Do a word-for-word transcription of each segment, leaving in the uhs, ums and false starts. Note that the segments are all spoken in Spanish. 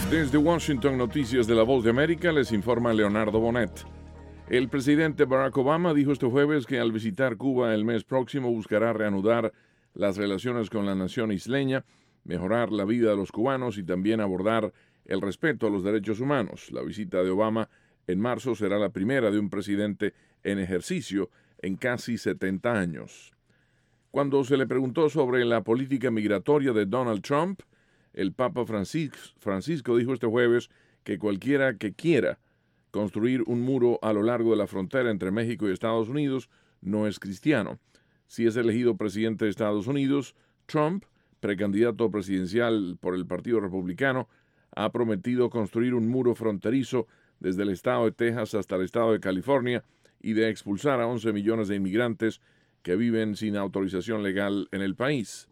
Desde Washington, Noticias de la Voz de América, les informa Leonardo Bonet. El presidente Barack Obama dijo este jueves que al visitar Cuba el mes próximo buscará reanudar las relaciones con la nación isleña, mejorar la vida de los cubanos y también abordar el respeto a los derechos humanos. La visita de Obama en marzo será la primera de un presidente en ejercicio en casi setenta años. Cuando se le preguntó sobre la política migratoria de Donald Trump, el Papa Francisco dijo este jueves que cualquiera que quiera construir un muro a lo largo de la frontera entre México y Estados Unidos no es cristiano. Si es elegido presidente de Estados Unidos, Trump, precandidato presidencial por el Partido Republicano, ha prometido construir un muro fronterizo desde el estado de Texas hasta el estado de California y de expulsar a once millones de inmigrantes que viven sin autorización legal en el país.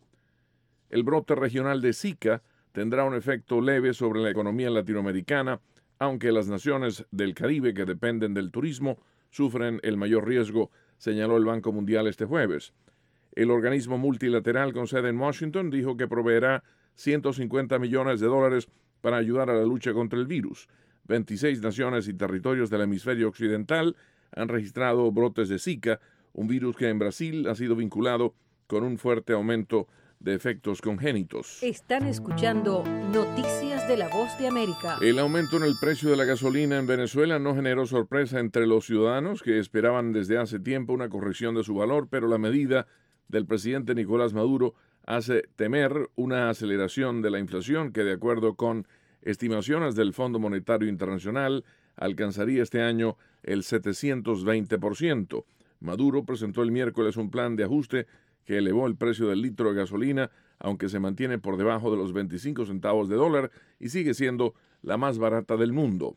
El brote regional de Zika tendrá un efecto leve sobre la economía latinoamericana, aunque las naciones del Caribe que dependen del turismo sufren el mayor riesgo, señaló el Banco Mundial este jueves. El organismo multilateral con sede en Washington dijo que proveerá ciento cincuenta millones de dólares para ayudar a la lucha contra el virus. veintiséis naciones y territorios del hemisferio occidental han registrado brotes de Zika, un virus que en Brasil ha sido vinculado con un fuerte aumento de efectos congénitos. Están escuchando Noticias de la Voz de América. El aumento en el precio de la gasolina en Venezuela no generó sorpresa entre los ciudadanos que esperaban desde hace tiempo una corrección de su valor, pero la medida del presidente Nicolás Maduro hace temer una aceleración de la inflación que, de acuerdo con estimaciones del Fondo Monetario Internacional, alcanzaría este año el setecientos veinte por ciento. Maduro presentó el miércoles un plan de ajuste que elevó el precio del litro de gasolina, aunque se mantiene por debajo de los veinticinco centavos de dólar y sigue siendo la más barata del mundo.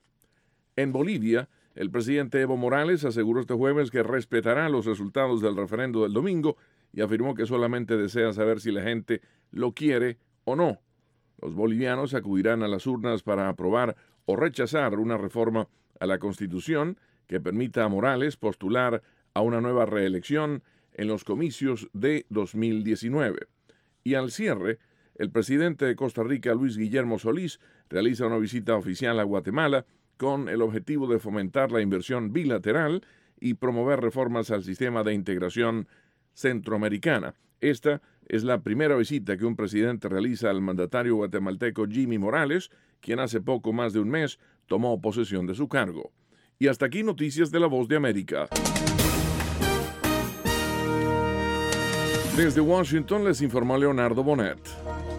En Bolivia, el presidente Evo Morales aseguró este jueves que respetará los resultados del referendo del domingo y afirmó que solamente desea saber si la gente lo quiere o no. Los bolivianos acudirán a las urnas para aprobar o rechazar una reforma a la Constitución que permita a Morales postular a una nueva reelección en los comicios de dos mil diecinueve. Y al cierre, el presidente de Costa Rica, Luis Guillermo Solís, realiza una visita oficial a Guatemala con el objetivo de fomentar la inversión bilateral y promover reformas al sistema de integración centroamericana. Esta es la primera visita que un presidente realiza al mandatario guatemalteco Jimmy Morales, quien hace poco más de un mes tomó posesión de su cargo. Y hasta aquí Noticias de la Voz de América. Desde Washington les informó Leonardo Bonet.